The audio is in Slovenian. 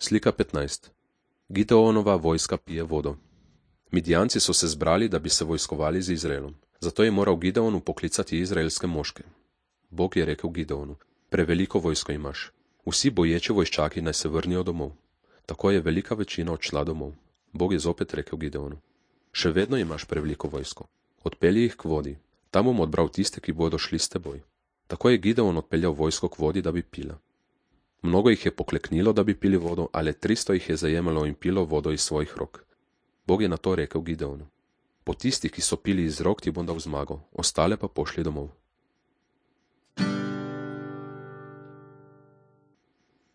Slika 15. Gideonova vojska pije vodo. Midjanci so se zbrali, da bi se vojskovali z Izraelom. Zato je moral Gideon poklicati izraelske moške. Bog je rekel Gideonu: preveliko vojsko imaš. Vsi boječi vojščaki naj se vrnijo domov. Tako je velika večina odšla domov. Bog je zopet rekel Gideonu: še vedno imaš preveliko vojsko. Odpelji jih k vodi. Tam bom odbral tiste, ki bodo šli s teboj. Tako je Gideon odpeljal vojsko k vodi, da bi pila. Mnogo jih je pokleknilo, da bi pili vodo, ale 300 jih je zajemalo in pilo vodo iz svojih rok. Bog je na to rekel Gideonu: po tistih, ki so pili iz rok, ti bom dal zmago, ostale pa pošli domov.